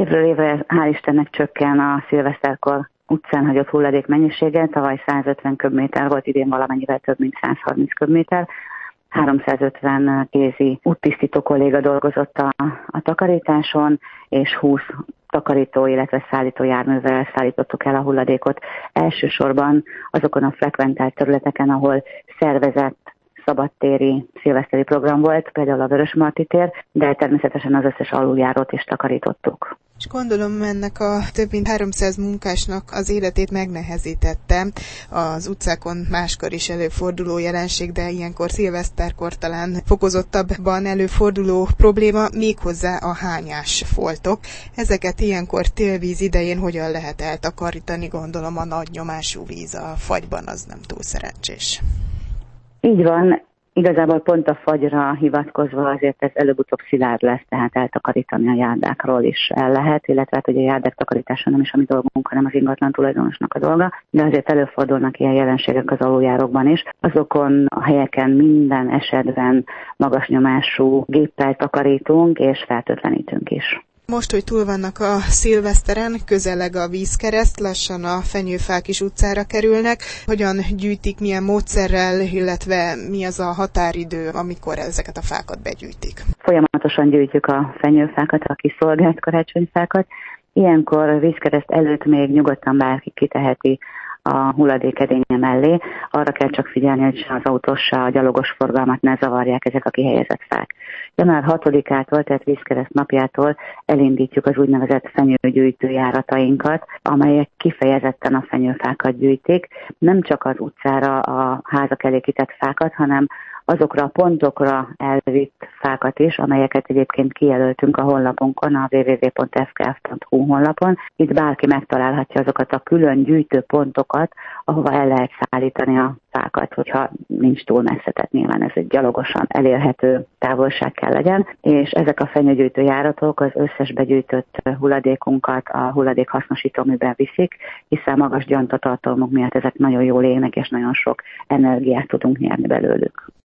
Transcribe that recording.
Évről évre hál' Istennek csökken a szilveszterkor utcán hagyott hulladék mennyisége. Tavaly 150 köbméter volt, idén valamennyivel több mint 130 köbméter. 350 kézi úttisztító kolléga dolgozott a takarításon, és 20 takarító, illetve szállító járművel szállítottuk el a hulladékot. Elsősorban azokon a frekventált területeken, ahol szervezett szabadtéri szilveszteri program volt, például a Vörösmarty tér, de természetesen az összes aluljárót is takarítottuk. És gondolom ennek a több mint 300 munkásnak az életét megnehezítette az utcákon máskor is előforduló jelenség, de ilyenkor szilveszterkor talán fokozottabban előforduló probléma, méghozzá a hányás foltok. Ezeket ilyenkor télvíz idején hogyan lehet eltakarítani? Gondolom a nagy nyomású víz a fagyban az nem túl szerencsés. Így van. Igazából pont a fagyra hivatkozva azért ez előbb-utóbb szilárd lesz, tehát eltakarítani a járdákról is el lehet, illetve hogy a járdák takarítása nem is a mi dolgunk, hanem az ingatlan tulajdonosnak a dolga, de azért előfordulnak ilyen jelenségek az aluljárókban is. Azokon a helyeken minden esetben magas nyomású géppel takarítunk és fertőtlenítünk is. Most, hogy túl vannak a szilveszteren, közeleg a vízkereszt, lassan a fenyőfák is utcára kerülnek. Hogyan gyűjtik, milyen módszerrel, illetve mi az a határidő, amikor ezeket a fákat begyűjtik? Folyamatosan gyűjtjük a fenyőfákat, a kiszolgált karácsonyfákat. Ilyenkor vízkereszt előtt még nyugodtan bárki kiteheti a hulladékedénye mellé. Arra kell csak figyelni, hogy se az autós, se a gyalogos forgalmat ne zavarják ezek a kihelyezett fák. Január 6-ától, tehát vízkereszt napjától elindítjuk az úgynevezett fenyőgyűjtő járatainkat, amelyek kifejezetten a fenyőfákat gyűjtik. Nem csak az utcára a házak elé kitett fákat, hanem azokra a pontokra elvitt fákat is, amelyeket egyébként kijelöltünk a honlapunkon, a www.fkf.hu honlapon. Itt bárki megtalálhatja azokat a külön gyűjtőpontokat, ahova el lehet szállítani a fákat, hogyha nincs túl messze, tehát nyilván ez egy gyalogosan elérhető távolság kell legyen, és ezek a fenyőgyűjtő járatok az összes begyűjtött hulladékunkat a hulladékhasznosítóműben viszik, hiszen magas gyantatartalmuk miatt ezek nagyon jól égnek, és nagyon sok energiát tudunk nyerni belőlük.